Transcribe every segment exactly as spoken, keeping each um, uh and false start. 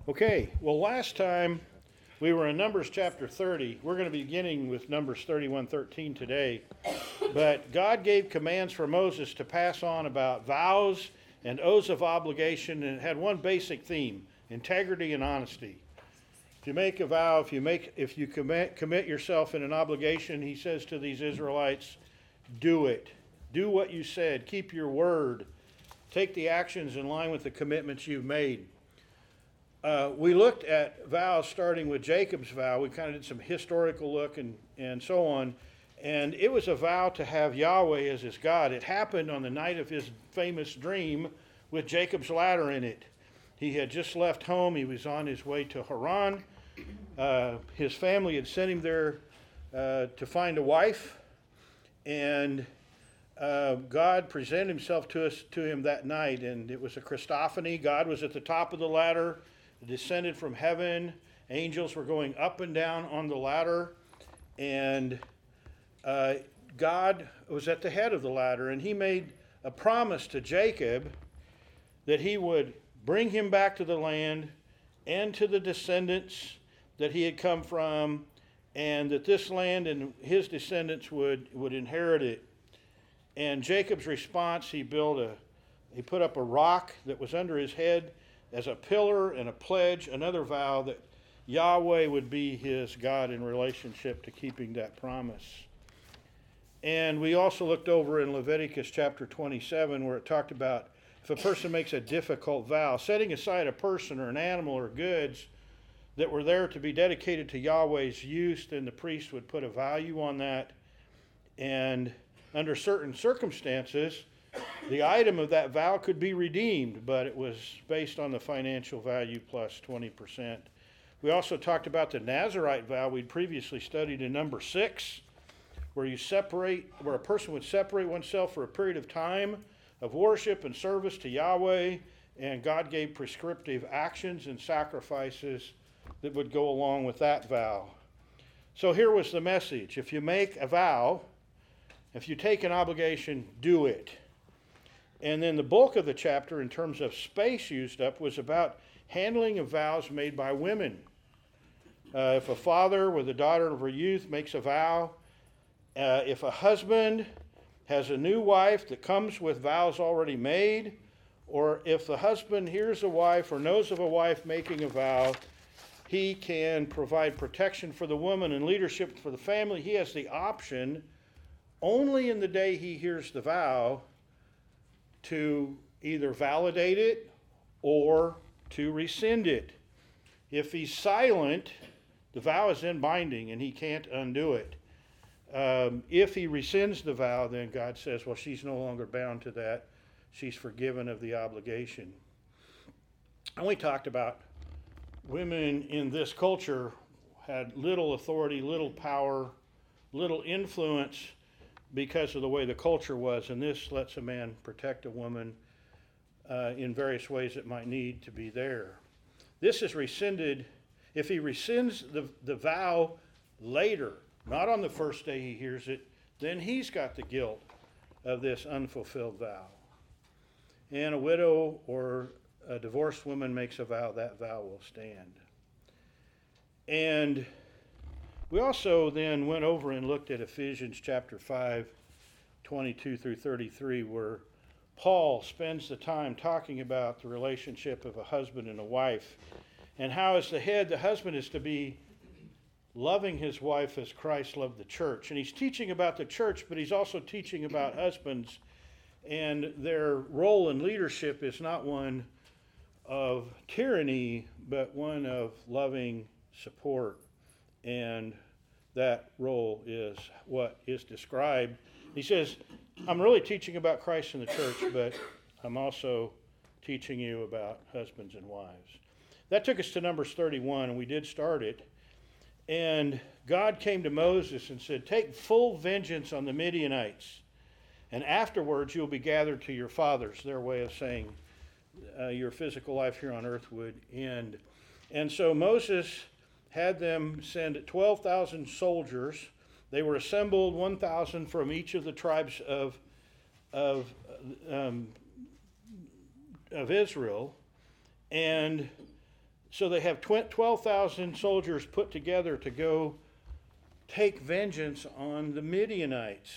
Okay, well, last time we were in Numbers chapter thirty. We're going to be beginning with Numbers thirty-one thirteen today. But God gave commands for Moses to pass on about vows and oaths of obligation, and it had one basic theme: integrity and honesty. If you make a vow, if you make, if you commit, commit yourself in an obligation, he says to these Israelites, do it. Do what you said. Keep your word. Take the actions in line with the commitments you've made. Uh, we looked at vows starting with Jacob's vow. We kind of did some historical look and, and so on. And it was a vow to have Yahweh as his God. It happened on the night of his famous dream with Jacob's ladder in it. He had just left home. He was on his way to Haran. Uh, his family had sent him there uh, to find a wife. And uh, God presented himself to us to him that night. And it was a Christophany. God was at the top of the ladder, descended from heaven. Angels were going up and down on the ladder, and uh, God was at the head of the ladder, and he made a promise to Jacob that he would bring him back to the land and to the descendants that he had come from, and that this land and his descendants would, would inherit it. And Jacob's response, he built a, he put up a rock that was under his head as a pillar and a pledge, another vow that Yahweh would be his God in relationship to keeping that promise. And we also looked over in Leviticus chapter twenty-seven where it talked about if a person makes a difficult vow, setting aside a person or an animal or goods that were there to be dedicated to Yahweh's use, then the priest would put a value on that. And under certain circumstances, the item of that vow could be redeemed, but it was based on the financial value plus twenty percent. We also talked about the Nazirite vow we'd previously studied in number six, where you separate, where a person would separate oneself for a period of time of worship and service to Yahweh, and God gave prescriptive actions and sacrifices that would go along with that vow. So here was the message: if you make a vow, if you take an obligation, do it. And then the bulk of the chapter, in terms of space used up, was about handling of vows made by women. Uh, if a father with a daughter of her youth makes a vow, uh, if a husband has a new wife that comes with vows already made, or if the husband hears a wife or knows of a wife making a vow, he can provide protection for the woman and leadership for the family. He has the option, only in the day he hears the vow, to either validate it or to rescind it. If he's silent, the vow is then binding and he can't undo it. Um, if he rescinds the vow, then God says, well, she's no longer bound to that. She's forgiven of the obligation. And we talked about women in this culture had little authority, little power, little influence, because of the way the culture was, and this lets a man protect a woman uh, in various ways that might need to be there. This is rescinded if he rescinds the, the vow later, not on the first day he hears it, then he's got the guilt of this unfulfilled vow. And a widow or a divorced woman makes a vow, that vow will stand. And we also then went over and looked at Ephesians chapter five, twenty-two through thirty-three, where Paul spends the time talking about the relationship of a husband and a wife, and how as the head, the husband is to be loving his wife as Christ loved the church. And he's teaching about the church, but he's also teaching about husbands, and their role in leadership is not one of tyranny, but one of loving support. And that role is what is described. He says, I'm really teaching about Christ and the church, but I'm also teaching you about husbands and wives. That took us to Numbers thirty-one, and we did start it. And God came to Moses and said, take full vengeance on the Midianites, and afterwards you'll be gathered to your fathers. Their way of saying uh, your physical life here on earth would end. And so Moses had them send twelve thousand soldiers. They were assembled, one thousand from each of the tribes of, of, um, of Israel, and So they have twelve thousand soldiers put together to go take vengeance on the Midianites.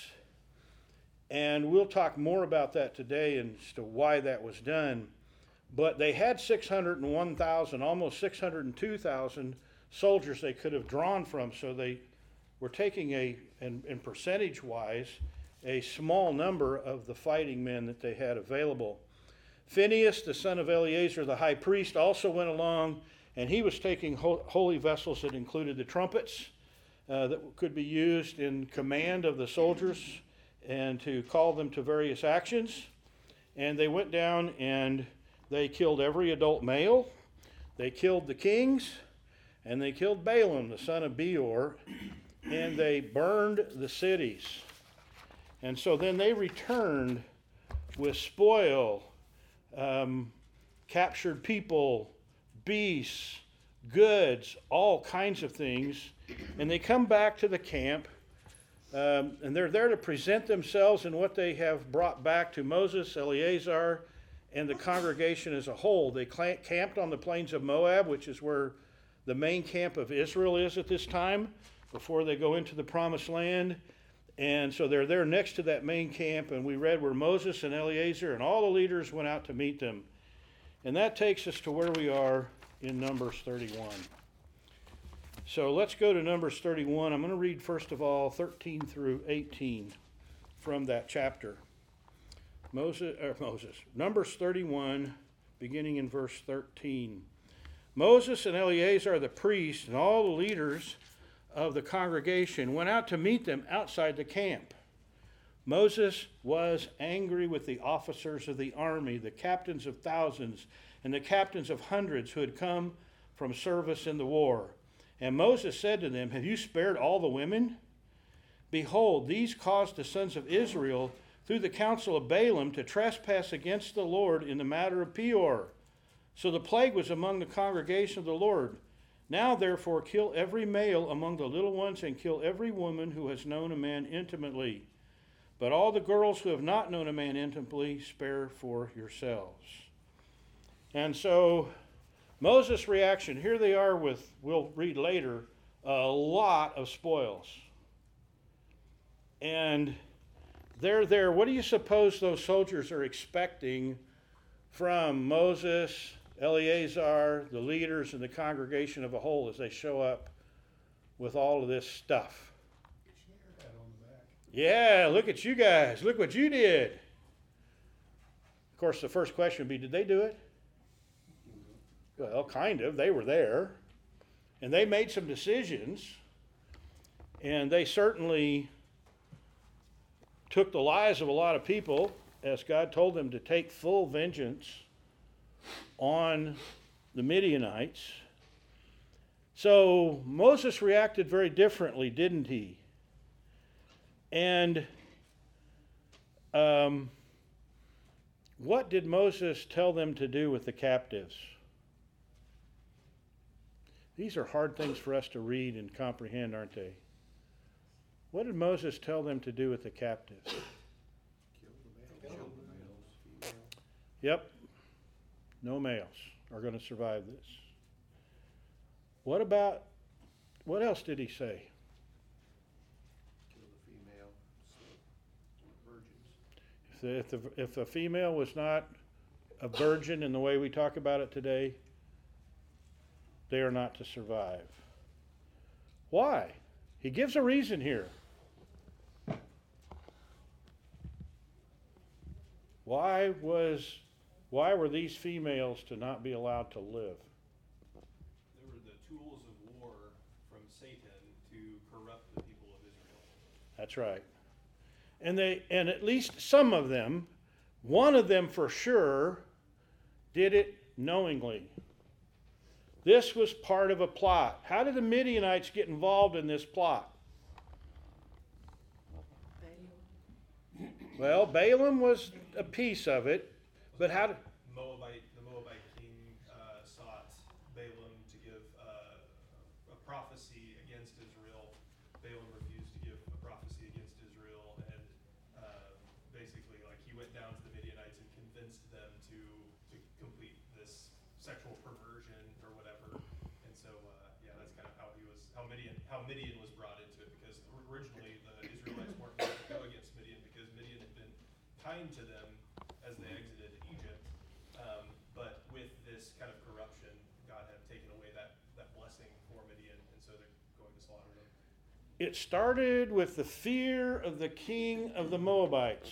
And we'll talk more about that today and as to why that was done. But they had six hundred one thousand, almost six hundred two thousand soldiers they could have drawn from. So they were taking a, in, in percentage-wise, a small number of the fighting men that they had available. Phinehas, the son of Eleazar, the high priest, also went along, and he was taking ho- holy vessels that included the trumpets uh, that could be used in command of the soldiers and to call them to various actions. And they went down and they killed every adult male. They killed the kings, and they killed Balaam, the son of Beor, and they burned the cities. And so then they returned with spoil, um, captured people, beasts, goods, all kinds of things. And they come back to the camp, um, and they're there to present themselves and what they have brought back to Moses, Eleazar, and the congregation as a whole. They camped on the plains of Moab, which is where the main camp of Israel is at this time, before they go into the promised land. And so they're there next to that main camp, and we read where Moses and Eleazar and all the leaders went out to meet them. And that takes us to where we are in Numbers thirty-one. So let's go to Numbers thirty-one. I'm going to read, first of all, thirteen through eighteen from that chapter. Moses, or Moses, Numbers thirty-one, beginning in verse thirteen. Moses and Eleazar the priest and all the leaders of the congregation went out to meet them outside the camp. Moses was angry with the officers of the army, the captains of thousands, and the captains of hundreds who had come from service in the war. And Moses said to them, "Have you spared all the women? Behold, these caused the sons of Israel through the counsel of Balaam to trespass against the Lord in the matter of Peor. So the plague was among the congregation of the Lord. Now therefore kill every male among the little ones and kill every woman who has known a man intimately. But all the girls who have not known a man intimately, spare for yourselves." And so Moses' reaction, here they are with, we'll read later, a lot of spoils. And they're there. What do you suppose those soldiers are expecting from Moses, Eleazar, the leaders, and the congregation of a whole as they show up with all of this stuff? Yeah, look at you guys. Look what you did. Of course, the first question would be, did they do it? Well, kind of. They were there. And they made some decisions. And they certainly took the lives of a lot of people, as God told them to take full vengeance on the Midianites. So Moses reacted very differently, didn't he? And um, what did Moses tell them to do with the captives? These are hard things for us to read and comprehend, aren't they? What did Moses tell them to do with the captives? Kill the males. Yep. No males are going to survive this. What about, what else did he say? Kill the female virgins. If the, if the, if a female was not a virgin in the way we talk about it today, they are not to survive. Why? He gives a reason here. Why was, why were these females to not be allowed to live? They were the tools of war from Satan to corrupt the people of Israel. That's right. And they, and at least some of them, one of them for sure, did it knowingly. This was part of a plot. How did the Midianites get involved in this plot? Balaam. Well, Balaam was a piece of it, but how did... Moabite, the Moabite king uh, sought Balaam to give uh, a prophecy against Israel. Balaam refused to give a prophecy against Israel, and uh, basically, like, he went down to the Midianites and convinced them to to complete this sexual perversion or whatever. how Midian was brought into it, because originally the Israelites weren't going to go against Midian because Midian had been kind to them as they exited Egypt. Um, but with this kind of corruption, God had taken away that, that blessing for Midian, and so they're going to slaughter them. It started with the fear of the king of the Moabites.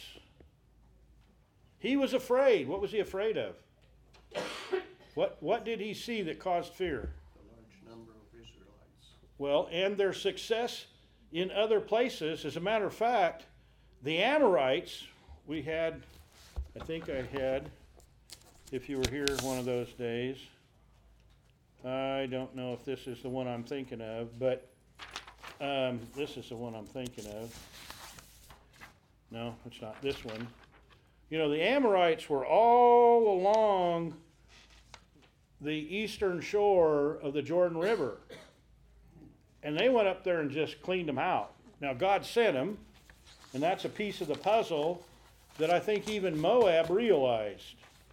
He was afraid. What was he afraid of? What, what did he see that caused fear? The large number of Israelites. Well, and their success in other places. As a matter of fact, the Amorites, we had, I think I had, if you were here one of those days, I don't know if this is the one I'm thinking of, but um, this is the one I'm thinking of. No, it's not this one. You know, the Amorites were all along the eastern shore of the Jordan River. And they went up there and just cleaned them out. Now, God sent them, and that's a piece of the puzzle that I think even Moab realized.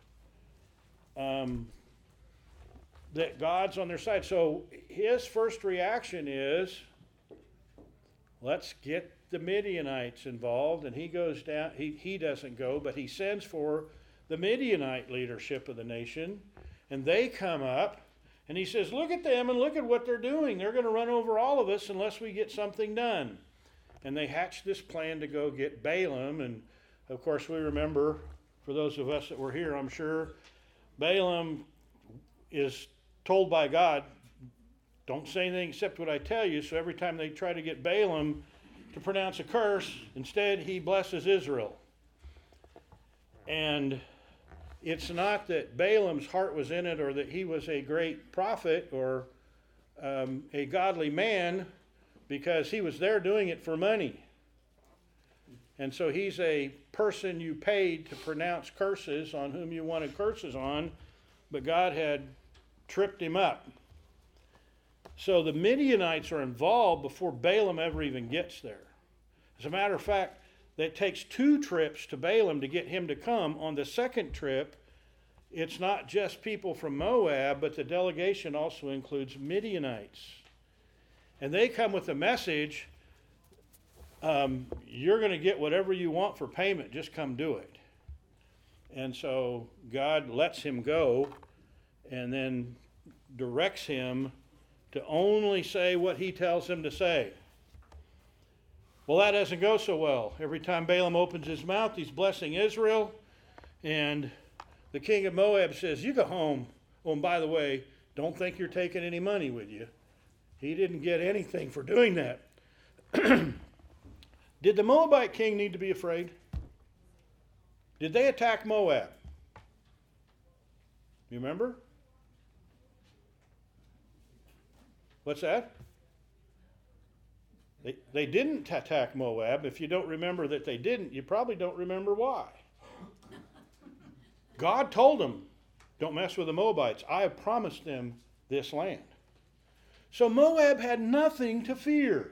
Um, that God's on their side. So his first reaction is, let's get the Midianites involved, and he goes down, he, he doesn't go, but he sends for the Midianite leadership of the nation, and they come up, and he says, look at them and look at what they're doing. They're going to run over all of us unless we get something done. And they hatch this plan to go get Balaam, and of course we remember, for those of us that were here, I'm sure, Balaam is told by God, don't say anything except what I tell you, so every time they try to get Balaam to pronounce a curse, instead he blesses Israel. And it's not that Balaam's heart was in it or that he was a great prophet or um, a godly man, because he was there doing it for money. And so he's a person you paid to pronounce curses on whom you wanted curses on, but God had tripped him up. So the Midianites are involved before Balaam ever even gets there. As a matter of fact, it takes two trips to Balaam to get him to come. On the second trip, it's not just people from Moab, but the delegation also includes Midianites. And they come with a message, um, you're going to get whatever you want for payment, just come do it. And so God lets him go and then directs him to only say what he tells him to say. Well, that doesn't go so well. Every time Balaam opens his mouth, he's blessing Israel, and the king of Moab says, you go home. Oh, and by the way, don't think you're taking any money with you. He didn't get anything for doing that. Did the Moabite king need to be afraid? Did they attack Moab? You remember? What's that? They, they didn't attack Moab. If you don't remember that they didn't, you probably don't remember why. God told them, don't mess with the Moabites. I have promised them this land. So Moab had nothing to fear.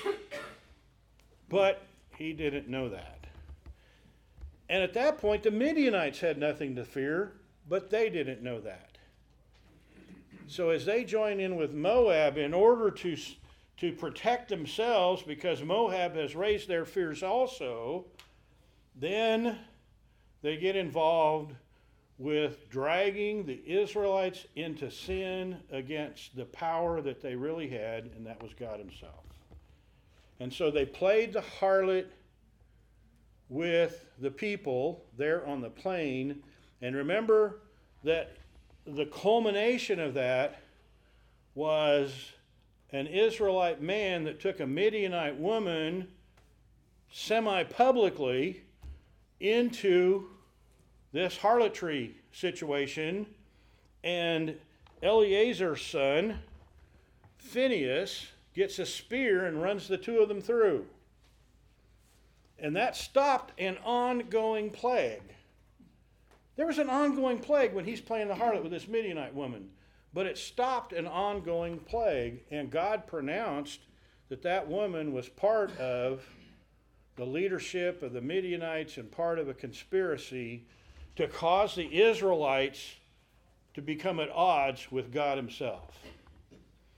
But he didn't know that. And at that point, the Midianites had nothing to fear, but they didn't know that. So as they join in with Moab in order to, to protect themselves, because Moab has raised their fears also, then they get involved with dragging the Israelites into sin against the power that they really had, and that was God himself. And so they played the harlot with the people there on the plain. And remember that the culmination of that was an Israelite man that took a Midianite woman semi-publicly into this harlotry situation, and Eleazar's son, Phinehas, gets a spear and runs the two of them through. And that stopped an ongoing plague. There was an ongoing plague when he's playing the harlot with this Midianite woman, but it stopped an ongoing plague, and God pronounced that that woman was part of the leadership of the Midianites and part of a conspiracy to cause the Israelites to become at odds with God himself.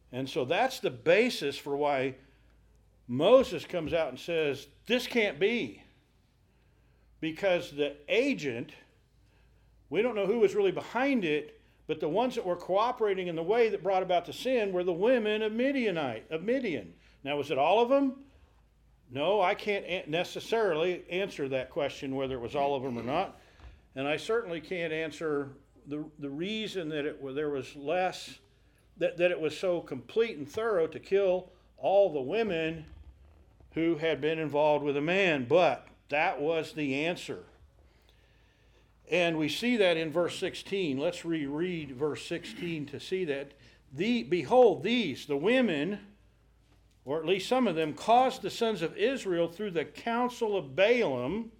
And so that's the basis for why Moses comes out and says, this can't be. Because the agent, we don't know who was really behind it, but the ones that were cooperating in the way that brought about the sin were the women of Midianite, of Midian. Now, was it all of them? No, I can't necessarily answer that question whether it was all of them or not. And I certainly can't answer the the reason that it there was less, that, that it was so complete and thorough to kill all the women who had been involved with a man. But that was the answer. And we see that in verse sixteen. Let's reread verse sixteen to see that. The, behold, these, the women, or at least some of them, caused the sons of Israel through the counsel of Balaam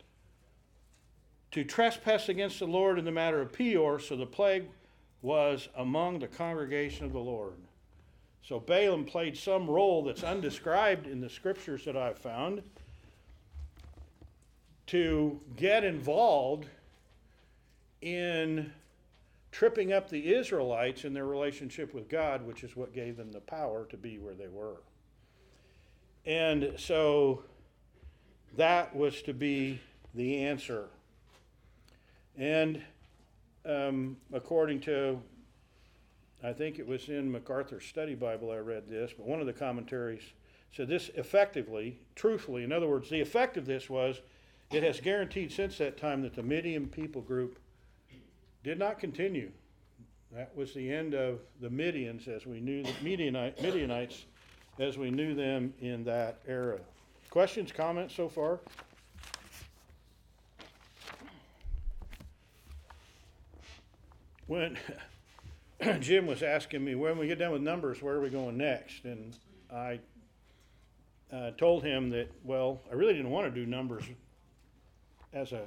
to trespass against the Lord in the matter of Peor, so the plague was among the congregation of the Lord. So Balaam played some role that's undescribed in the scriptures that I've found to get involved in tripping up the Israelites in their relationship with God, which is what gave them the power to be where they were. And so that was to be the answer. And um, according to, I think it was in MacArthur's study Bible I read this, but one of the commentaries said this effectively, truthfully, in other words, the effect of this was it has guaranteed since that time that the Midian people group did not continue. That was the end of the Midians as we knew the Midianite, Midianites as we knew them in that era. Questions, comments so far? When Jim was asking me, when we get done with Numbers, where are we going next? And I uh, told him that, well, I really didn't want to do Numbers as a,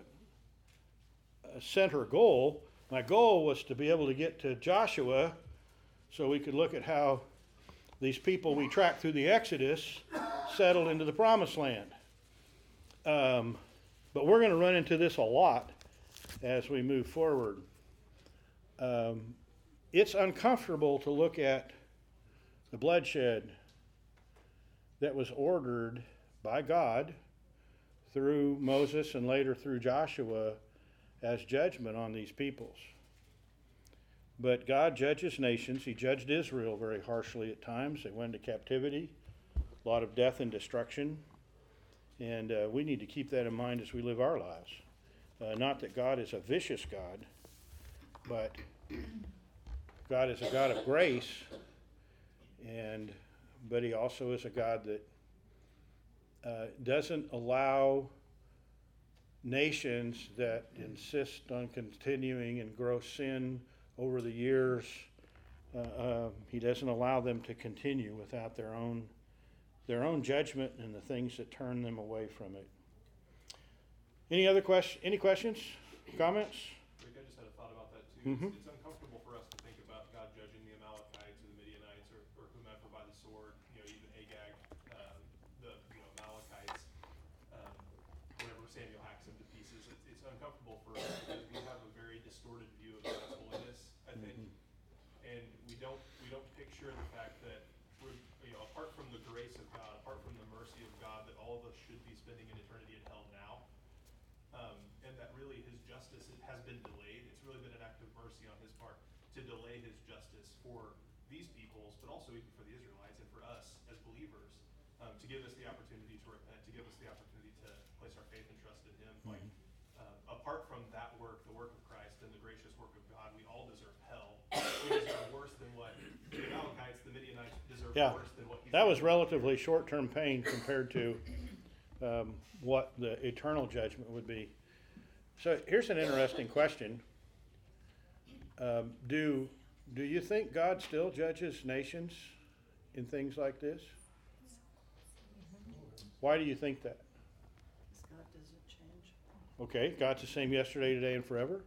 a center goal. My goal was to be able to get to Joshua so we could look at how these people we tracked through the Exodus settled into the Promised Land. Um, but we're going to run into this a lot as we move forward. Um, it's uncomfortable to look at the bloodshed that was ordered by God through Moses and later through Joshua as judgment on these peoples. But God judges nations. He judged Israel very harshly at times. They went into captivity, a lot of death and destruction. And uh, we need to keep that in mind as we live our lives. Uh, not that God is a vicious God, but God is a God of grace, and but he also is a God that uh, doesn't allow nations that insist on continuing in gross sin over the years. Uh, uh, he doesn't allow them to continue without their own their own judgment and the things that turn them away from it. Any other question? Any questions? Comments? Rick, I just had a thought about that too. Mm-hmm. It's, it's uncomfortable for us to think about God judging the Amalekites or the Midianites or, or whomever by the sword. You know, even Agag, um, the you know Amalekites. Um, whenever Samuel hacks them to pieces, it's, it's uncomfortable for us because we have a very distorted view of God's holiness, I think, mm-hmm. and we don't we don't picture the fact that we're, you know, apart from the grace of God, apart from the mercy of God, that all of us should be spending an eternity in hell now. Um, and that really his justice has been delayed. It's really been an act of mercy on his part to delay his justice for these peoples, but also even for the Israelites and for us as believers, um, to give us the opportunity to repent, to give us the opportunity to place our faith and trust in him. Mm-hmm. Like, uh, apart from that work, the work of Christ and the gracious work of God, we all deserve hell. We deserve worse than what the Amalekites, the Midianites deserve yeah. worse than what he's That was relatively short-term pain compared to um, what the eternal judgment would be. So here's an interesting question. Um, do do you think God still judges nations in things like this? Why do you think that? Because God doesn't change. Okay, God's the same yesterday, today, and forever.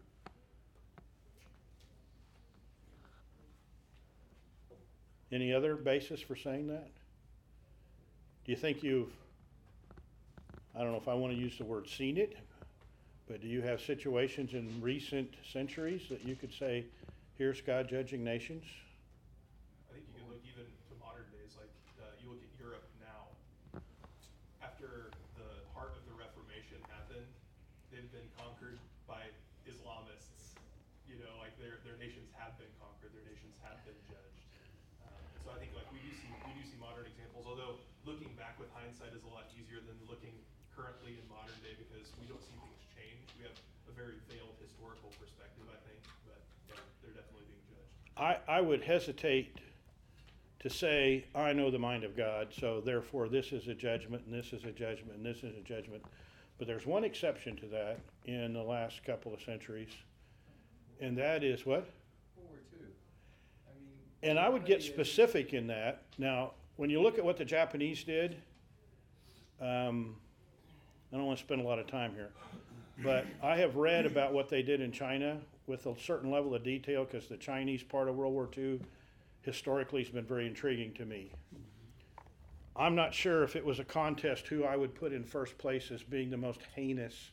Any other basis for saying that? Do you think you've, I don't know if I want to use the word seen it, but do you have situations in recent centuries that you could say, here's God judging nations? I think you can look even their, their nations have been conquered, their nations have been judged. Um, and so I think like we do see, we do see modern examples, although looking back with hindsight is a lot easier than looking currently in modern day because we don't see things change. We have a very veiled historical perspective, I think, but yeah, they're definitely being judged. I, I would hesitate to say, I know the mind of God, so therefore this is a judgment, and this is a judgment, and this is a judgment. But there's one exception to that in the last couple of centuries, and that is what? World War Two. I mean. And I would get somebody is- specific in that. Now, when you look at what the Japanese did, um, I don't want to spend a lot of time here, but I have read about what they did in China with a certain level of detail because the Chinese part of World War Two historically has been very intriguing to me. I'm not sure if it was a contest who I would put in first place as being the most heinous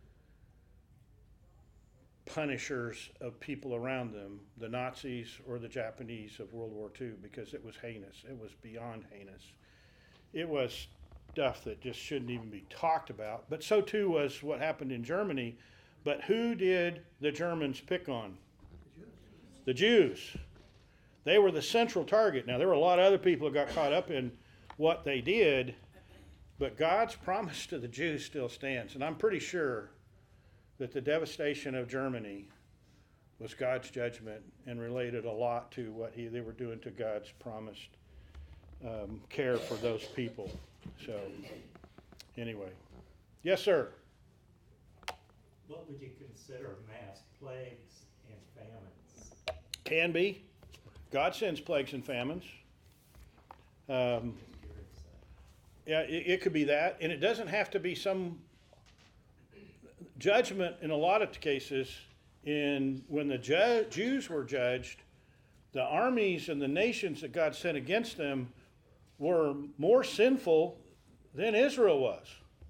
punishers of people around them, the Nazis or the Japanese of World War Two, because it was heinous. It was beyond heinous. It was stuff that just shouldn't even be talked about. But so too was what happened in Germany. But who did the Germans pick on? The Jews. They were the central target. Now, there were a lot of other people who got caught up in what they did, but God's promise to the Jews still stands. And I'm pretty sure that the devastation of Germany was God's judgment and related a lot to what he, they were doing to God's promised um, care for those people. So, anyway. Yes, sir. What would you consider mass plagues and famines? Can be. God sends plagues and famines. Um, yeah, it, it could be that. And it doesn't have to be some judgment in a lot of cases. In when the ju- Jews were judged, the armies and the nations that God sent against them were more sinful than Israel was.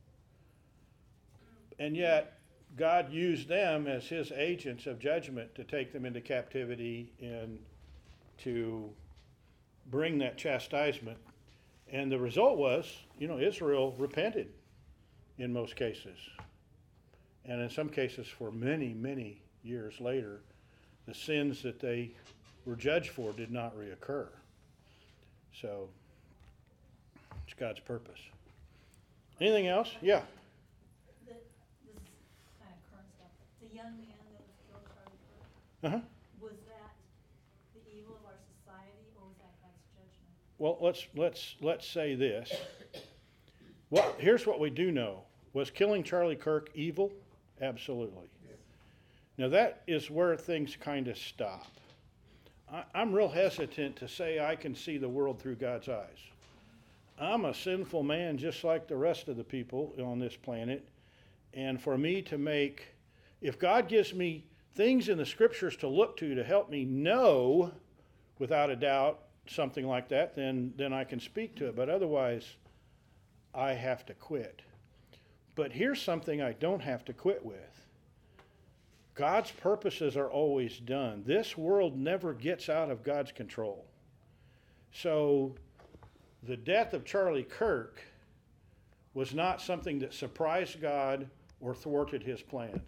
And yet, God used them as his agents of judgment to take them into captivity and to bring that chastisement. And the result was, you know, Israel repented in most cases. And in some cases, for many, many years later, the sins that they were judged for did not reoccur. So, it's God's purpose. Anything else? Yeah. The, this is kind of current stuff. The young man that was killed, Charlie Kirk, Uh-huh. was that the evil of our society or was that God's judgment? Well, let's let's let's say this. Well, here's what we do know. Was killing Charlie Kirk evil? Absolutely. Now that is where things kind of stop. I, I'm real hesitant to say I can see the world through God's eyes. I'm a sinful man just like the rest of the people on this planet. And for me to make, if God gives me things in the scriptures to look to to help me know without a doubt something like that, then, then I can speak to it. But otherwise, I have to quit. But here's something I don't have to quit with. God's purposes are always done. This world never gets out of God's control. So the death of Charlie Kirk was not something that surprised God or thwarted his plans.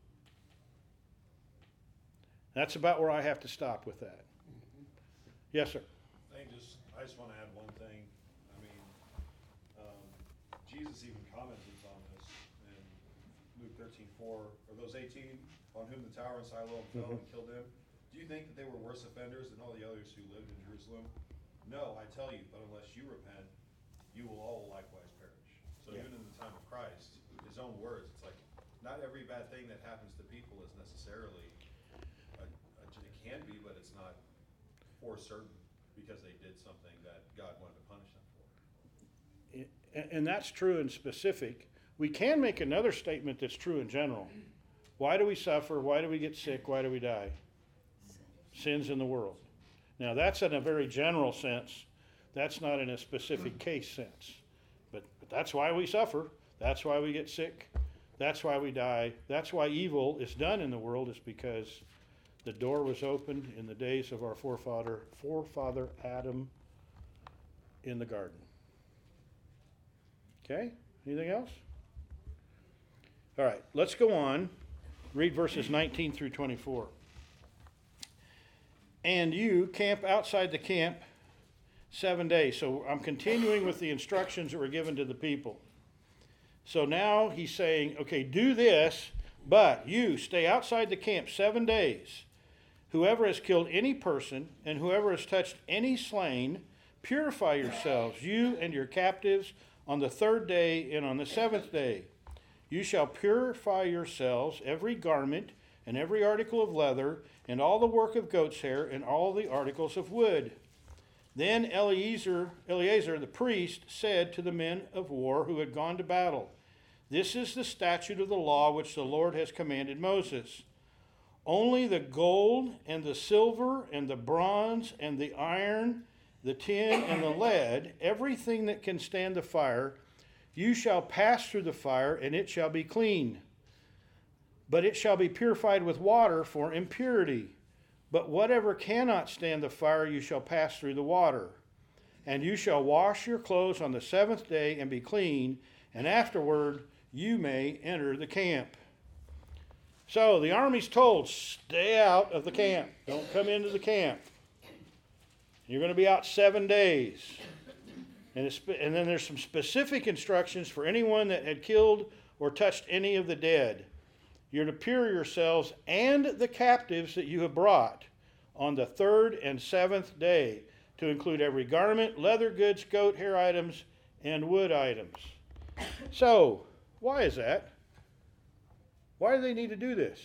That's about where I have to stop with that. Yes, sir. I think just, I just want to add one thing. I mean, um, Jesus even commented on this in Luke thirteen four, or those eighteen on whom the tower in Siloam fell Mhm. and killed him. Do you think that they were worse offenders than all the others who lived in Jerusalem? No, I tell you, but unless you repent, you will all likewise perish. So Yeah. even in the time of Christ, his own words, it's like, not every bad thing that happens to people is necessarily, a, a, it can be, but it's not for certain because they did something that God wanted to punish them for. And, and that's true in specific. We can make another statement that's true in general. Why do we suffer? Why do we get sick? Why do we die? Sins in the world. Now that's in a very general sense. That's not in a specific case sense. But, but that's why we suffer. That's why we get sick. That's why we die. That's why evil is done in the world, is because the door was opened in the days of our forefather, forefather Adam in the garden. Okay? Anything else? All right, let's go on. Read verses nineteen through twenty-four. and you camp outside the camp seven days. So I'm continuing with the instructions that were given to the people. So now he's saying, okay, do this, but you stay outside the camp seven days. Whoever has killed any person and whoever has touched any slain, purify yourselves, you and your captives, on the third day and on the seventh day. You shall purify yourselves, every garment and every article of leather, and all the work of goat's hair, and all the articles of wood. Then Eleazar, Eleazar the priest said to the men of war who had gone to battle, this is the statute of the law which the Lord has commanded Moses. Only the gold and the silver and the bronze and the iron, the tin and the lead, everything that can stand the fire, you shall pass through the fire, and it shall be clean. But it shall be purified with water for impurity. But whatever cannot stand the fire, you shall pass through the water. And you shall wash your clothes on the seventh day and be clean, and afterward you may enter the camp. So the army's told, stay out of the camp. Don't come into the camp. You're going to be out seven days. And, it's, and then there's some specific instructions for anyone that had killed or touched any of the dead. You're to pure yourselves and the captives that you have brought on the third and seventh day, to include every garment, leather goods, goat hair items, and wood items. So, why is that? Why do they need to do this?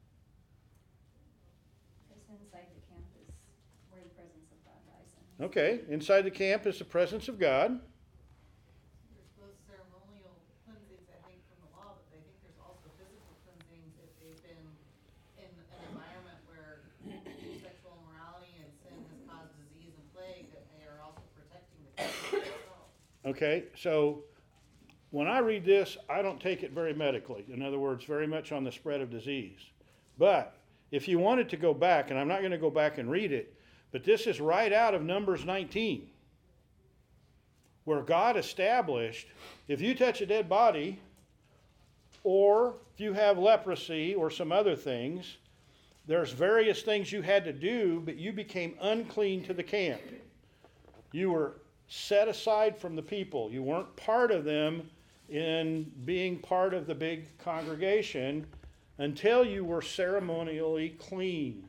Because inside the camp is where the presence of God lies in. Okay, inside the camp is the presence of God. There's both ceremonial cleansings, I think, from the law, but I think there's also physical cleansings if they've been in an environment where sexual immorality and sin has caused disease and plague, that they are also protecting the camp itself. Okay, so when I read this, I don't take it very medically. In other words, very much on the spread of disease. But if you wanted to go back, and I'm not going to go back and read it, but this is right out of Numbers nineteen, where God established, if you touch a dead body, or if you have leprosy or some other things, there's various things you had to do, but you became unclean to the camp. You were set aside from the people. You weren't part of them in being part of the big congregation until you were ceremonially clean.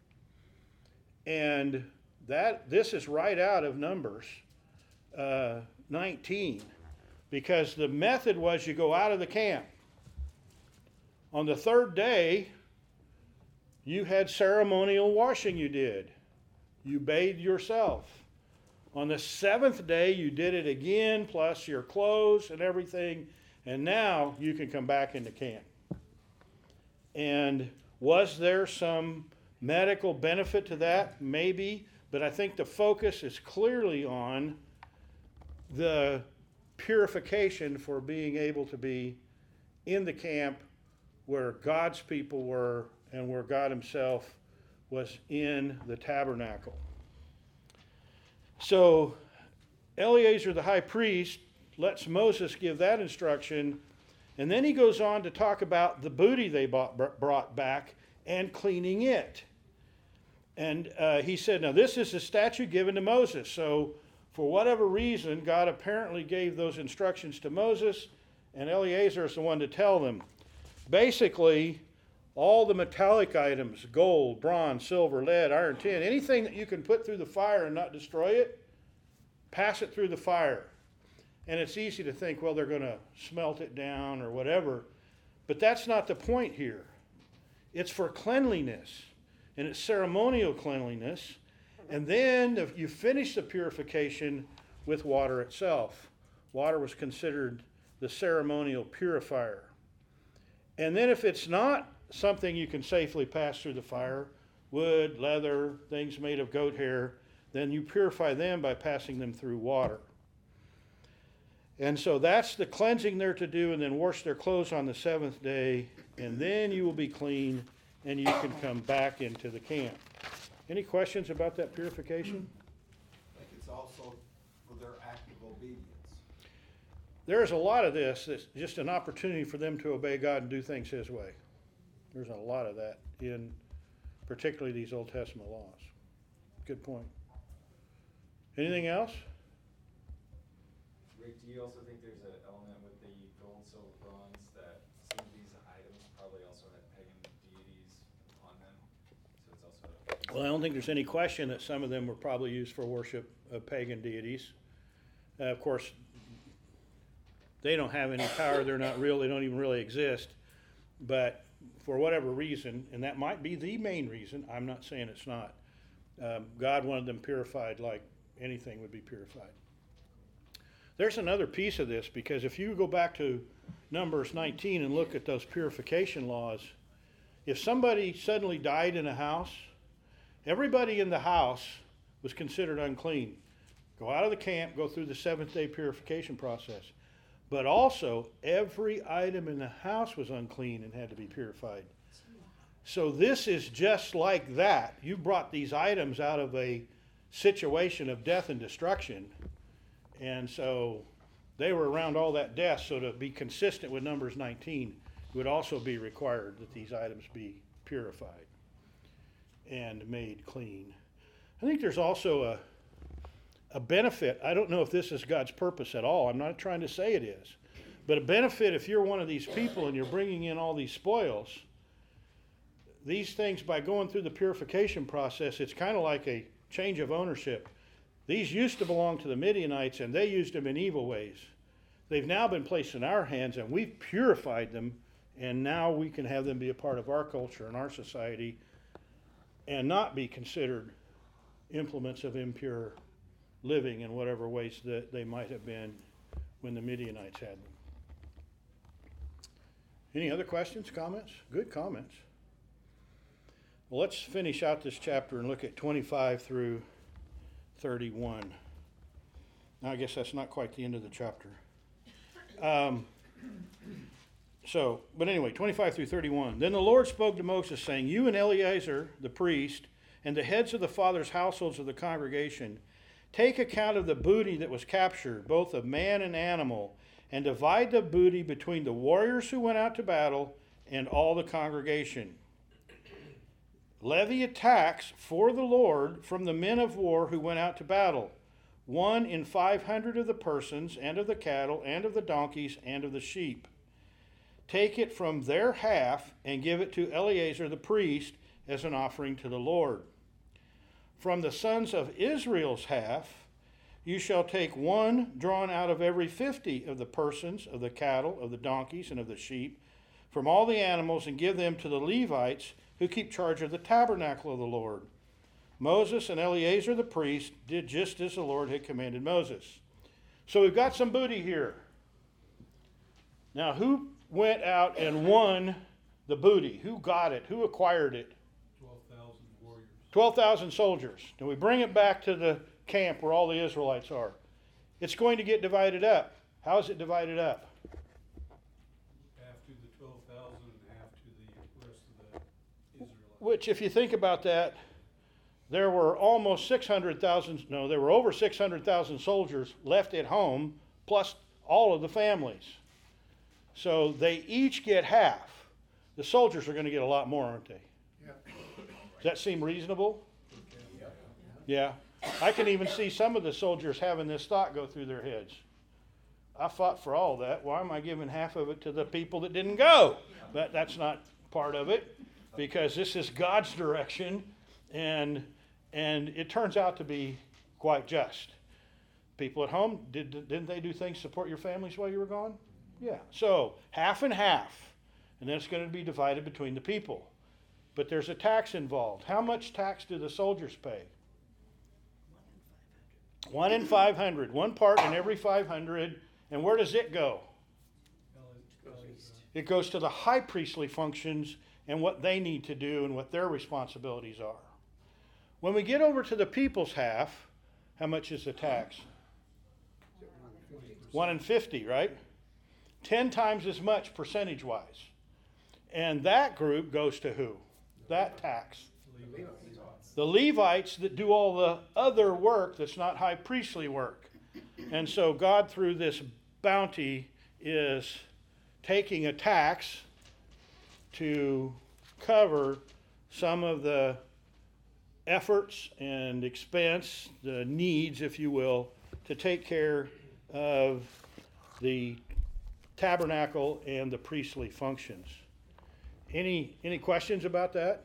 And that this is right out of Numbers uh, nineteen, because the method was you go out of the camp. On the third day, you had ceremonial washing you did. You bathed yourself. On the seventh day, you did it again, plus your clothes and everything, and now you can come back into camp. And was there some medical benefit to that? Maybe, but I think the focus is clearly on the purification for being able to be in the camp where God's people were and where God himself was in the tabernacle. So Eleazar the high priest lets Moses give that instruction, and then he goes on to talk about the booty they bought, brought back and cleaning it. And uh, he said, now this is a statute given to Moses. So for whatever reason, God apparently gave those instructions to Moses, and Eleazar is the one to tell them. Basically, all the metallic items, gold, bronze, silver, lead, iron, tin, anything that you can put through the fire and not destroy it, pass it through the fire. And it's easy to think, well, they're going to smelt it down or whatever. But that's not the point here. It's for cleanliness, and it's ceremonial cleanliness. And then you finish the purification with water itself. Water was considered the ceremonial purifier. And then if it's not something you can safely pass through the fire, wood, leather, things made of goat hair, then you purify them by passing them through water. And so that's the cleansing they're to do, and then wash their clothes on the seventh day, and then you will be clean, and you can come back into the camp. Any questions about that purification? I think it's also for their active obedience. There's a lot of this that's just an opportunity for them to obey God and do things his way. There's a lot of that in particularly these Old Testament laws. good point. Anything else? Rick, do you also think there's an element with the gold, silver, bronze that some of these items probably also had pagan deities on them? So it's also. Well, I don't think there's any question that some of them were probably used for worship of pagan deities. Uh, of course, they don't have any power. They're not real. They don't even really exist. But for whatever reason, and that might be the main reason, I'm not saying it's not, um, God wanted them purified like anything would be purified. There's another piece of this, because if you go back to Numbers nineteen and look at those purification laws, if somebody suddenly died in a house, everybody in the house was considered unclean. Go out of the camp, go through the seventh day purification process. But also, every item in the house was unclean and had to be purified. So this is just like that. You brought these items out of a situation of death and destruction. And so they were around all that death. So to be consistent with Numbers nineteen, it would also be required that these items be purified and made clean. I think there's also a A benefit. I don't know if this is God's purpose at all. I'm not trying to say it is. But a benefit, if you're one of these people and you're bringing in all these spoils, these things, by going through the purification process, it's kind of like a change of ownership. These used to belong to the Midianites, and they used them in evil ways. They've now been placed in our hands, and we've purified them, and now we can have them be a part of our culture and our society and not be considered implements of impure living in whatever ways that they might have been when the Midianites had them. Any other questions, comments? Good comments. Well, let's finish out this chapter and look at twenty-five through thirty-one. Now, I guess that's not quite the end of the chapter. Um, so, but anyway, twenty-five through thirty-one. Then the Lord spoke to Moses, saying, You and Eleazar, the priest, and the heads of the fathers' households of the congregation, take account of the booty that was captured, both of man and animal, and divide the booty between the warriors who went out to battle and all the congregation. Levy a tax for the Lord from the men of war who went out to battle, one in five hundred of the persons, and of the cattle, and of the donkeys, and of the sheep. Take it from their half, and give it to Eleazar the priest as an offering to the Lord. From the sons of Israel's half, you shall take one drawn out of every fifty of the persons, of the cattle, of the donkeys, and of the sheep, from all the animals, and give them to the Levites who keep charge of the tabernacle of the Lord. Moses and Eleazar the priest did just as the Lord had commanded Moses. So we've got some booty here. Now, who went out and won the booty? Who got it? Who acquired it? twelve thousand soldiers. And we bring it back to the camp where all the Israelites are. It's going to get divided up. How is it divided up? Half to the twelve thousand and half to the rest of the Israelites. Which, if you think about that, there were almost six hundred thousand, no, there were over six hundred thousand soldiers left at home, plus all of the families. So they each get half. The soldiers are going to get a lot more, aren't they? Does that seem reasonable? Yeah. I can even see some of the soldiers having this thought go through their heads. I fought for all that. Why am I giving half of it to the people that didn't go? But that's not part of it, because this is God's direction, and and it turns out to be quite just. People at home, did, didn't they do things to support your families while you were gone? Yeah. So half and half, and then it's going to be divided between the people. But there's a tax involved. How much tax do the soldiers pay? One in five hundred. One part in every five hundred. And where does it go? It goes to the high priestly functions and what they need to do and what their responsibilities are. When we get over to the people's half, how much is the tax? One in fifty, right? Ten times as much percentage-wise. And that group goes to who? That tax. The Levites that do all the other work that's not high priestly work. And so God, through this bounty, is taking a tax to cover some of the efforts and expense, the needs, if you will, to take care of the tabernacle and the priestly functions. Any any questions about that?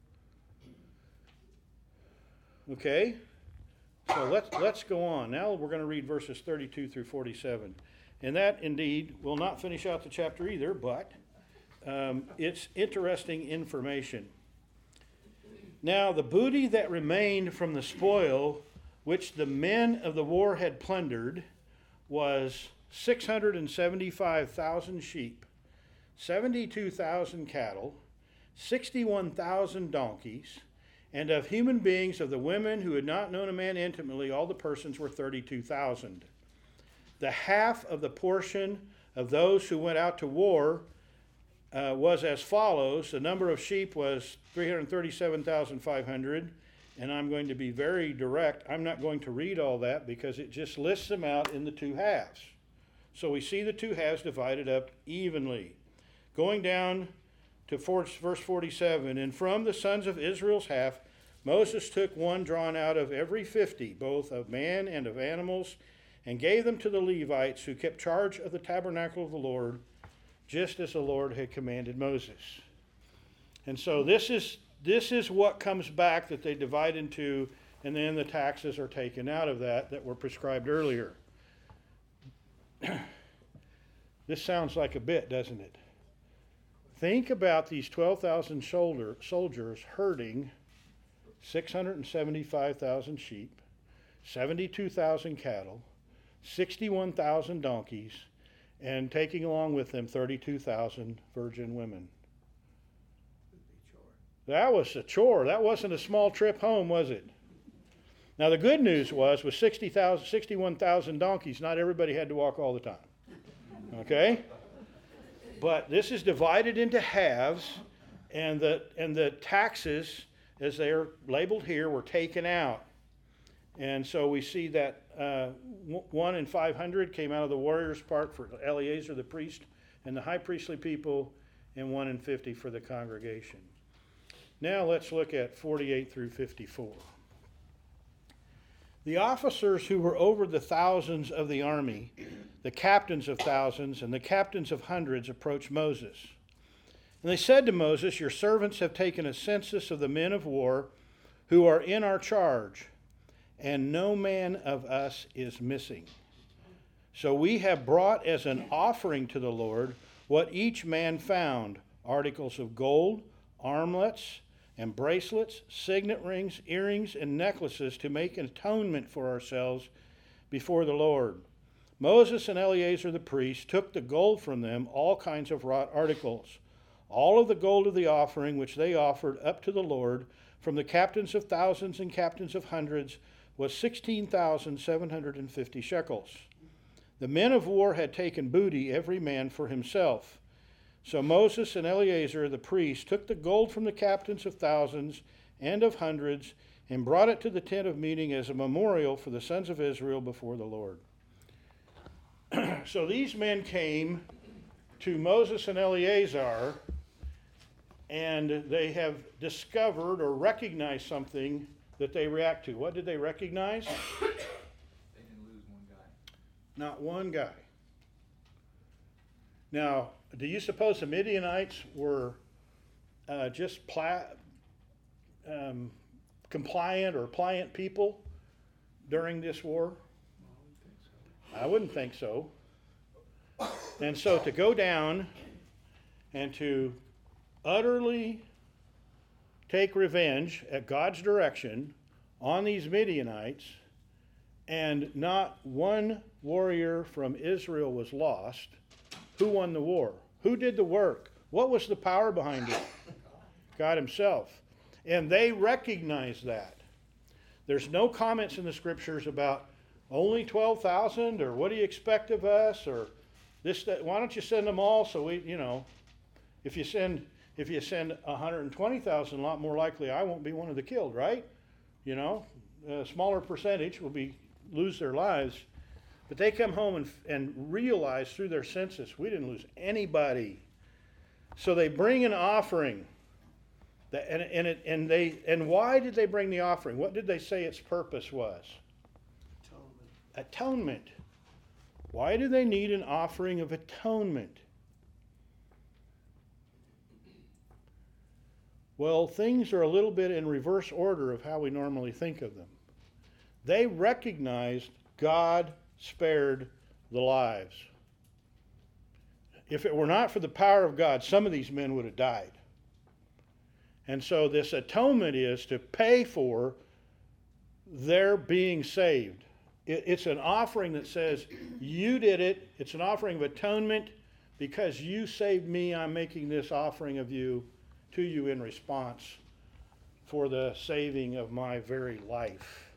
Okay. So let's let's go on. Now we're going to read verses thirty-two through forty-seven. And that indeed will not finish out the chapter either, but um, it's interesting information. Now the booty that remained from the spoil which the men of the war had plundered was six hundred seventy-five thousand sheep, seventy-two thousand cattle, sixty-one thousand donkeys, and of human beings, of the women who had not known a man intimately, all the persons were thirty-two thousand. The half of the portion of those who went out to war uh, was as follows. The number of sheep was three hundred thirty-seven thousand five hundred, and I'm going to be very direct. I'm not going to read all that because it just lists them out in the two halves. So we see the two halves divided up evenly. Going down to verse forty-seven, and from the sons of Israel's half, Moses took one drawn out of every fifty, both of man and of animals, and gave them to the Levites who kept charge of the tabernacle of the Lord, just as the Lord had commanded Moses. And so this is this is what comes back that they divide into, and then the taxes are taken out of that that were prescribed earlier. This sounds like a bit, doesn't it? Think about these twelve thousand soldier, soldiers herding six hundred seventy-five thousand sheep, seventy-two thousand cattle, sixty-one thousand donkeys, and taking along with them thirty-two thousand virgin women. That was a chore. That wasn't a small trip home, was it? Now the good news was, with sixty thousand, sixty-one thousand donkeys, not everybody had to walk all the time. Okay? But this is divided into halves, and the and the taxes, as they are labeled here, were taken out. And so we see that uh, one in five hundred came out of the warrior's part for Eleazar the priest and the high priestly people, and one in fifty for the congregation. Now let's look at forty-eight through fifty-four. The officers who were over the thousands of the army, the captains of thousands and the captains of hundreds, approached Moses. And they said to Moses, "Your servants have taken a census of the men of war who are in our charge, and no man of us is missing. So we have brought as an offering to the Lord what each man found, articles of gold, armlets, and bracelets, signet rings, earrings, and necklaces to make an atonement for ourselves before the Lord." Moses and Eleazar the priest took the gold from them, all kinds of wrought articles. All of the gold of the offering which they offered up to the Lord from the captains of thousands and captains of hundreds was sixteen thousand seven hundred fifty shekels. The men of war had taken booty, every man for himself. So Moses and Eleazar the priest took the gold from the captains of thousands and of hundreds and brought it to the tent of meeting as a memorial for the sons of Israel before the Lord. So these men came to Moses and Eleazar, and they have discovered or recognized something that they react to. What did they recognize? They didn't lose one guy. Not one guy. Now, do you suppose the Midianites were uh, just pla- um, compliant or pliant people during this war? I wouldn't think so. And so to go down and to utterly take revenge at God's direction on these Midianites, and not one warrior from Israel was lost. Who won the war? Who did the work? What was the power behind it? God himself. And they recognized that. There's no comments in the scriptures about only twelve thousand, or what do you expect of us, or this, that, why don't you send them all so we, you know, if you send if you send one hundred twenty thousand, a lot more likely I won't be one of the killed, right? You know, a smaller percentage will be lose their lives. But they come home and, and realize through their census, we didn't lose anybody. So they bring an offering. That, and and it, and they and why did they bring the offering? What did they say its purpose was? Atonement. Atonement. Why do they need an offering of atonement? Well, things are a little bit in reverse order of how we normally think of them. They recognized God spared the lives. If it were not for the power of God, some of these men would have died. And so this atonement is to pay for their being saved. It, it's an offering that says, you did it. It's an offering of atonement. Because you saved me, I'm making this offering of you to you in response for the saving of my very life.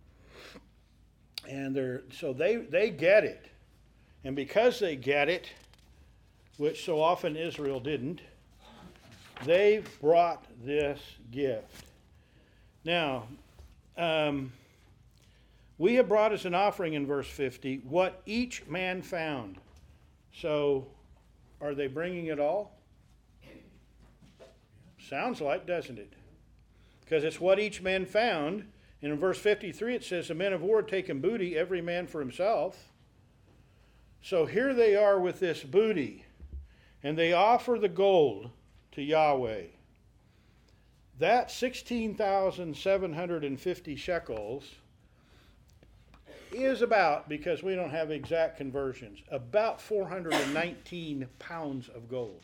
And they're so they, they get it. And because they get it, which so often Israel didn't, they brought this gift. Now, um, we have brought as an offering in verse fifty what each man found. So, are they bringing it all? Sounds like, doesn't it? Because it's what each man found. And in verse fifty-three it says, the men of war had taken booty, every man for himself. So here they are with this booty. And they offer the gold to Yahweh. That sixteen thousand seven hundred fifty shekels is about, because we don't have exact conversions, about four hundred nineteen pounds of gold.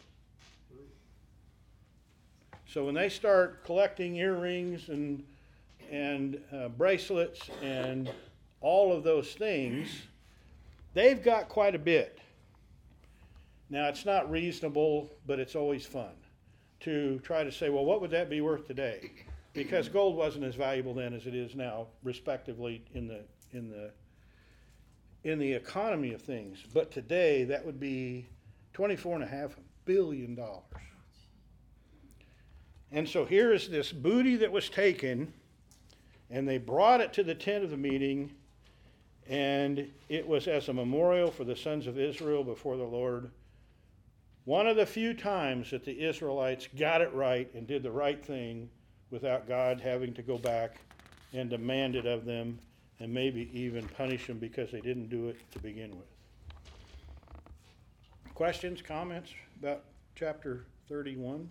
So when they start collecting earrings and and uh, bracelets and all of those things, they've got quite a bit. Now, it's not reasonable, but it's always fun to try to say, well, what would that be worth today? Because gold wasn't as valuable then as it is now, respectively, in the in the in the economy of things. But today, that would be twenty-four and a half billion dollars. And so here is this booty that was taken, and they brought it to the tent of the meeting, and it was as a memorial for the sons of Israel before the Lord. One of the few times that the Israelites got it right and did the right thing without God having to go back and demand it of them and maybe even punish them because they didn't do it to begin with. Questions, comments about chapter thirty-one?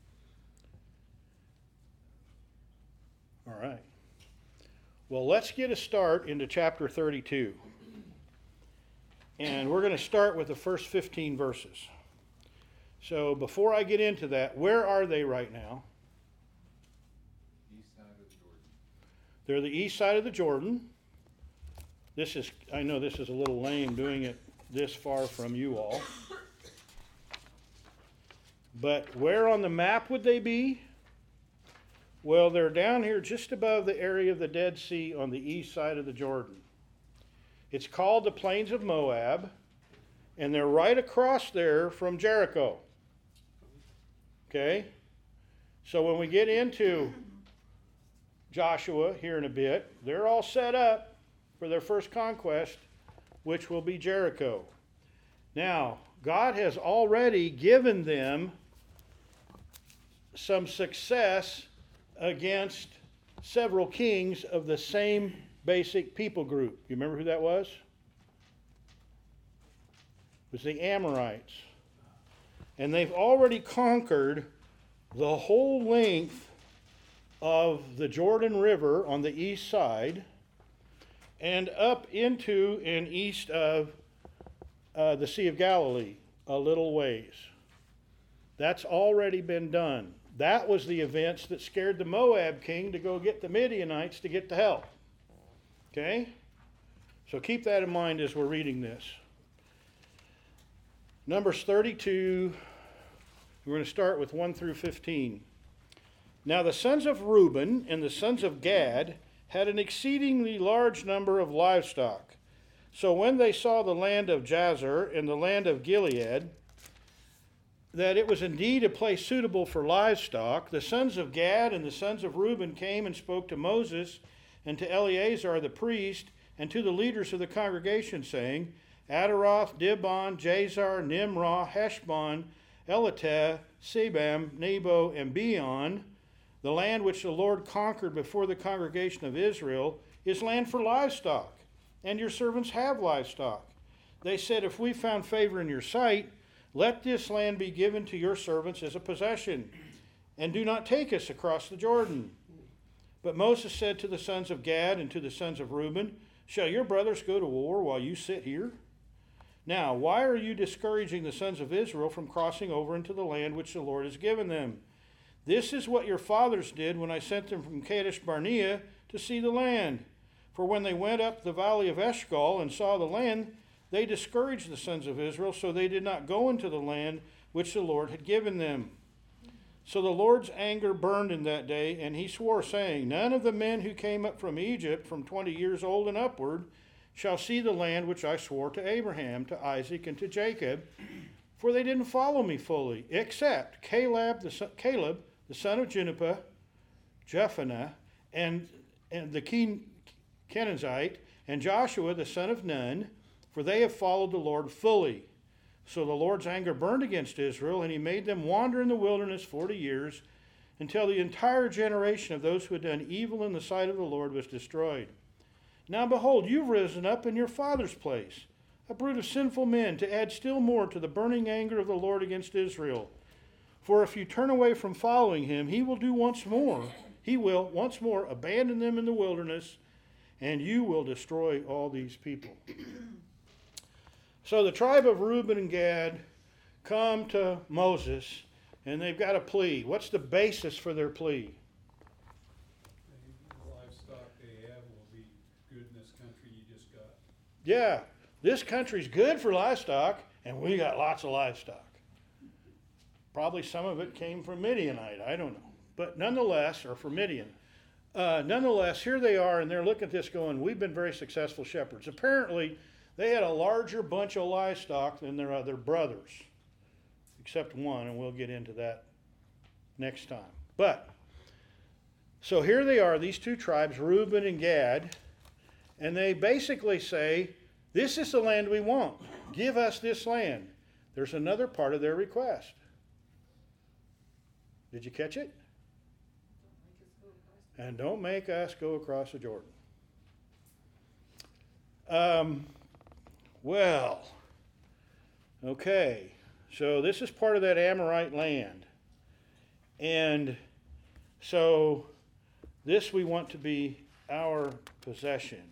All right. Well, let's get a start into chapter thirty-two. And we're going to start with the first fifteen verses. So before I get into that, where are they right now? East side of the Jordan. They're the east side of the Jordan. This is, I know this is a little lame doing it this far from you all. But where on the map would they be? Well, they're down here just above the area of the Dead Sea on the east side of the Jordan. It's called the Plains of Moab, and they're right across there from Jericho. Okay? So when we get into Joshua here in a bit, they're all set up for their first conquest, which will be Jericho. Now, God has already given them some success against several kings of the same basic people group. You remember who that was? It was the Amorites. And they've already conquered the whole length of the Jordan River on the east side and up into and east of uh, the Sea of Galilee a little ways. That's already been done. That was the events that scared the Moab king to go get the Midianites to get the help. Okay? So keep that in mind as we're reading this. Numbers thirty-two, we're going to start with one through fifteen. Now the sons of Reuben and the sons of Gad had an exceedingly large number of livestock. So when they saw the land of Jazer and the land of Gilead, that it was indeed a place suitable for livestock, the sons of Gad and the sons of Reuben came and spoke to Moses and to Eleazar the priest and to the leaders of the congregation, saying, Adaroth, Dibon, Jazar, Nimrah, Heshbon, Elatah, Sebam, Nebo, and Beon, The land which the Lord conquered before the congregation of Israel is land for livestock, and your servants have livestock. They said, if we found favor in your sight, let this land be given to your servants as a possession, and do not take us across the Jordan. But Moses said to the sons of Gad and to the sons of Reuben, shall your brothers go to war while you sit here? Now, why are you discouraging the sons of Israel from crossing over into the land which the Lord has given them? This is what your fathers did when I sent them from Kadesh Barnea to see the land. For when they went up the valley of Eshcol and saw the land, they discouraged the sons of Israel, so they did not go into the land which the Lord had given them. So the Lord's anger burned in that day, and he swore, saying, none of the men who came up from Egypt from twenty years old and upward shall see the land which I swore to Abraham, to Isaac, and to Jacob, for they didn't follow me fully, except Caleb, the son, Caleb, the son of Juniper, Jephunneh, and, and the Ken, Kenizzite, and Joshua, the son of Nun, for they have followed the Lord fully. So the Lord's anger burned against Israel, and he made them wander in the wilderness forty years, until the entire generation of those who had done evil in the sight of the Lord was destroyed. Now behold, you've risen up in your father's place, a brood of sinful men, to add still more to the burning anger of the Lord against Israel. For if you turn away from following him, he will do once more, he will once more abandon them in the wilderness, and you will destroy all these people. So the tribe of Reuben and Gad come to Moses, and they've got a plea. What's the basis for their plea? The livestock they have will be good in this country you just got. Yeah, this country's good for livestock, and we got lots of livestock. Probably some of it came from Midianite, I don't know. But nonetheless, or from Midian. Uh, nonetheless, here they are, and they're looking at this going, we've been very successful shepherds. Apparently, they had a larger bunch of livestock than their other brothers, except one, and we'll get into that next time. But, so here they are, these two tribes, Reuben and Gad, and they basically say, this is the land we want. Give us this land. There's another part of their request. Did you catch it? And don't make us go across the Jordan. Um, well, okay. So this is part of that Amorite land. And so this we want to be our possession.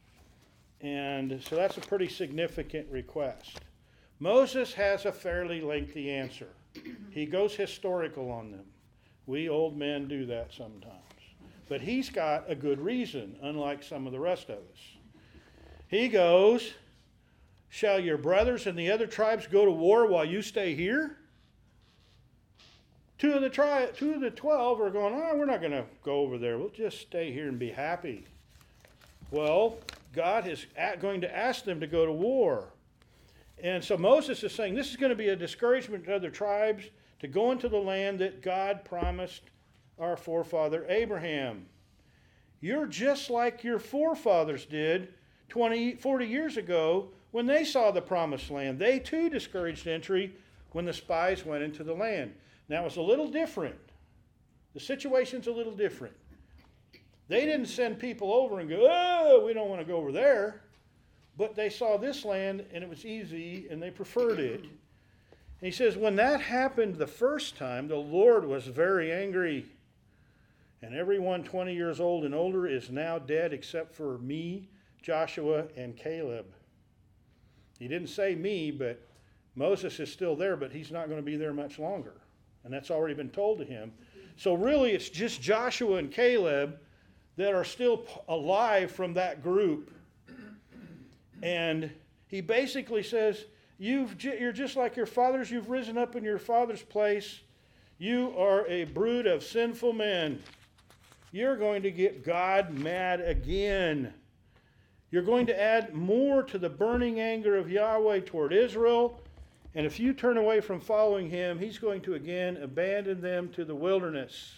And so that's a pretty significant request. Moses has a fairly lengthy answer. He goes historical on them. We old men do that sometimes. But he's got a good reason, unlike some of the rest of us. He goes, shall your brothers and the other tribes go to war while you stay here? Two of the tri- two of the twelve are going, oh, we're not going to go over there. We'll just stay here and be happy. Well, God is at, going to ask them to go to war. And so Moses is saying this is going to be a discouragement to other tribes to go into the land that God promised our forefather Abraham. You're just like your forefathers did twenty, forty years ago when they saw the promised land. They too discouraged entry when the spies went into the land. Now it's a little different. The situation's a little different. They didn't send people over and go, oh, we don't want to go over there. But they saw this land and it was easy and they preferred it. And he says, when that happened the first time, the Lord was very angry. And everyone twenty years old and older is now dead except for me, Joshua, and Caleb. He didn't say me, but Moses is still there, but he's not going to be there much longer. And that's already been told to him. So really it's just Joshua and Caleb that are still alive from that group. And he basically says, You've, you're just like your fathers. You've risen up in your father's place. You are a brood of sinful men. You're going to get God mad again. You're going to add more to the burning anger of Yahweh toward Israel. And if you turn away from following him, he's going to again abandon them to the wilderness.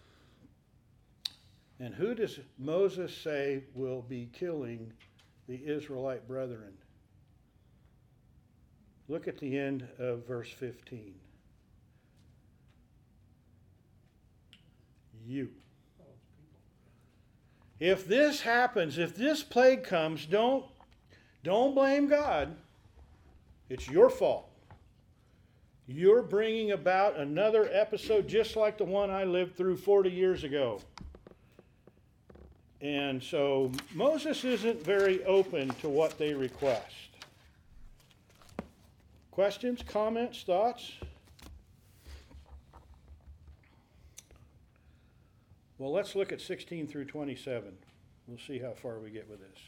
And who does Moses say will be killing the Israelite brethren? Look at the end of verse fifteen. you. If this happens, if this plague comes, don't, don't blame God. It's your fault. You're bringing about another episode just like the one I lived through forty years ago. And so Moses isn't very open to what they request. Questions, comments, thoughts? Well, let's look at sixteen through twenty-seven. We'll see how far we get with this.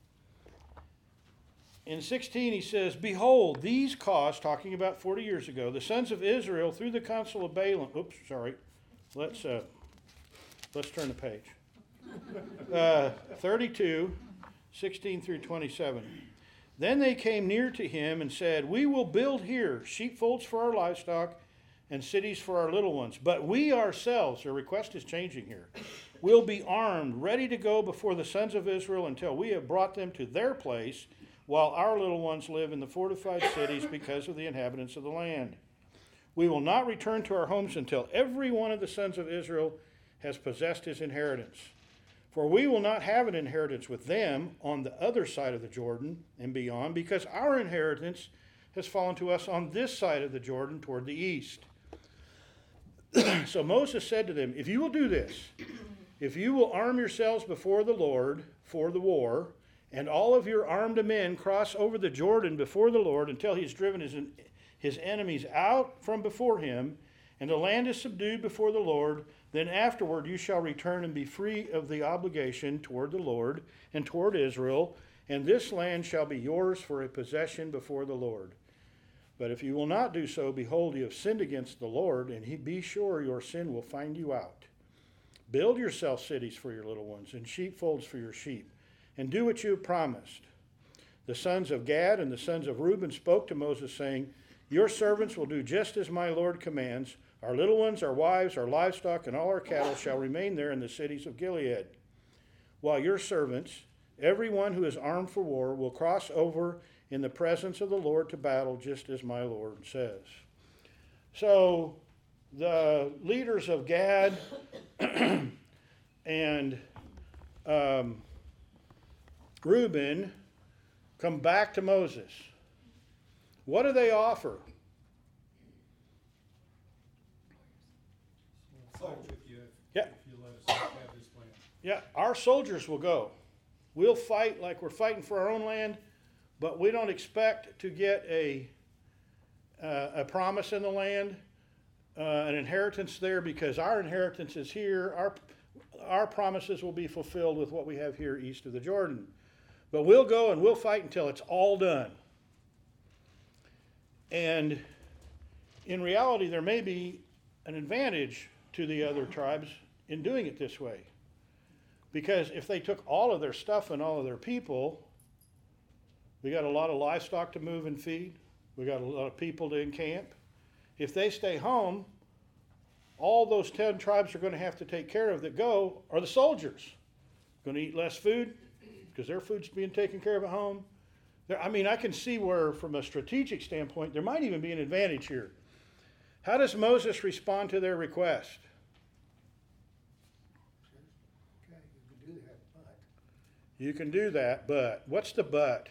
In sixteen, he says, "Behold, these caused," talking about forty years ago, "the sons of Israel through the counsel of Balaam." Oops, sorry. Let's uh, let's turn the page. Uh, thirty-two, sixteen through twenty-seven. "Then they came near to him and said, We will build here sheepfolds for our livestock and cities for our little ones. But we ourselves," their request is changing here, "will be armed, ready to go before the sons of Israel until we have brought them to their place, while our little ones live in the fortified cities because of the inhabitants of the land. We will not return to our homes until every one of the sons of Israel has possessed his inheritance. For we will not have an inheritance with them on the other side of the Jordan and beyond, because our inheritance has fallen to us on this side of the Jordan toward the east." So Moses said to them, "If you will do this, if you will arm yourselves before the Lord for the war, and all of your armed men cross over the Jordan before the Lord until he has driven his, his enemies out from before him, and the land is subdued before the Lord, then afterward you shall return and be free of the obligation toward the Lord and toward Israel, and this land shall be yours for a possession before the Lord. But if you will not do so, behold, you have sinned against the Lord, and he, be sure your sin will find you out. Build yourself cities for your little ones, and sheepfolds for your sheep, and do what you have promised." The sons of Gad and the sons of Reuben spoke to Moses, saying, "Your servants will do just as my Lord commands. Our little ones, our wives, our livestock, and all our cattle shall remain there in the cities of Gilead. While your servants, every one who is armed for war, will cross over in the presence of the Lord to battle, just as my Lord says." So the leaders of Gad and um, Reuben come back to Moses. What do they offer? We'll fight with you if, Yeah. if you let us have this land. Yeah, our soldiers will go. We'll fight like we're fighting for our own land, but we don't expect to get a uh, a promise in the land, uh, an inheritance there, because our inheritance is here. Our our promises will be fulfilled with what we have here east of the Jordan. But we'll go and we'll fight until it's all done. And in reality, there may be an advantage to the other tribes in doing it this way. Because if they took all of their stuff and all of their people, we got a lot of livestock to move and feed. We got a lot of people to encamp. If they stay home, all those ten tribes are going to have to take care of that go are the soldiers. Going to eat less food because their food's being taken care of at home. There, I mean, I can see where, from a strategic standpoint, there might even be an advantage here. How does Moses respond to their request? Okay, you can do that, but You can do that, but what's the but?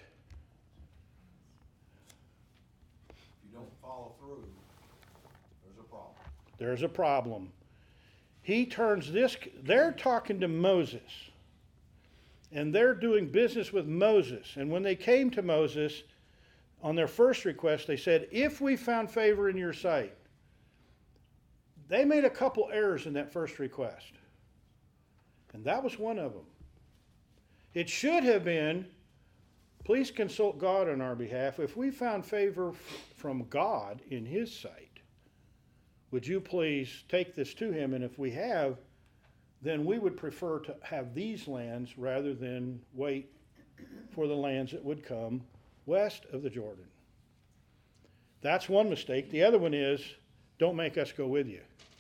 if you don't follow through, there's a problem. There's a problem. He turns this, they're talking to Moses. And they're doing business with Moses. And when they came to Moses, on their first request, they said, "If we found favor in your sight." They made a couple errors in that first request. And that was one of them. It should have been, "Please consult God on our behalf. If we found favor f- from God in his sight, would you please take this to him? And if we have, then we would prefer to have these lands rather than wait for the lands that would come west of the Jordan." That's one mistake. The other one is, "Don't make us go with you."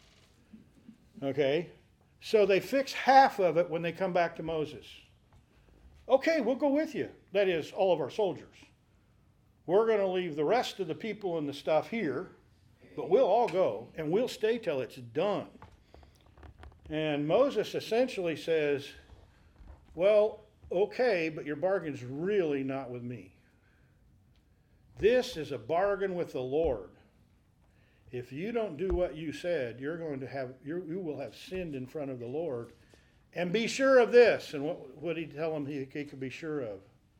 Okay? So they fix half of it when they come back to Moses. "Okay, we'll go with you." That is, all of our soldiers. "We're going to leave the rest of the people and the stuff here, but we'll all go, and we'll stay till it's done." And Moses essentially says, well, okay, but your bargain's really not with me. This is a bargain with the Lord. If you don't do what you said, you're going to have, you're, you will have sinned in front of the Lord. And be sure of this. And what would he tell him he, he could be sure of?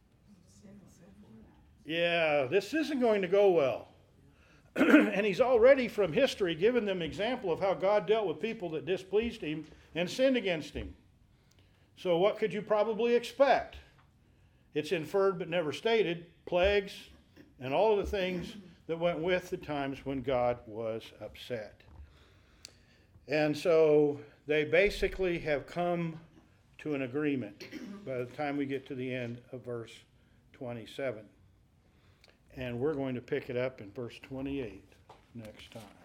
Yeah, this isn't going to go well. And he's already from history given them example of how God dealt with people that displeased him and sinned against him. So what could you probably expect? It's inferred but never stated, plagues and all of the things that went with the times when God was upset. And so they basically have come to an agreement by the time we get to the end of verse twenty-seven. And we're going to pick it up in verse twenty-eight next time.